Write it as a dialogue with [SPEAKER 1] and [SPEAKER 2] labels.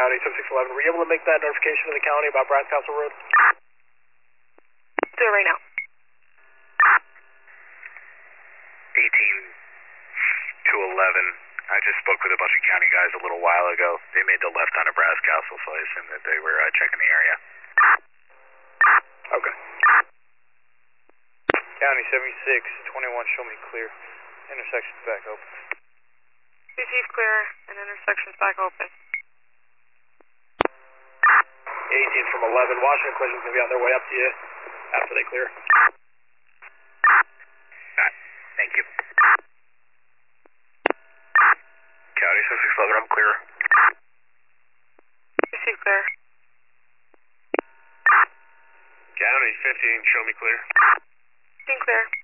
[SPEAKER 1] County 7611. Were you able to make that notification to the county about Brad's Castle Road?
[SPEAKER 2] Do it right now.
[SPEAKER 3] 18 to 11. I just spoke with a bunch of county guys a little while ago. They made the left on Brad's Castle, so I assume that they were checking the area.
[SPEAKER 1] Okay.
[SPEAKER 4] County 7621, show me clear. Intersection's back open.
[SPEAKER 2] Receive clear and intersection's back open.
[SPEAKER 1] 18 from 11. Washington Collision's going to be on their way up to you after they clear.
[SPEAKER 3] Thank you. County 7611, I'm clear.
[SPEAKER 2] Receive clear.
[SPEAKER 3] County 15, show me clear.
[SPEAKER 2] Seen clear.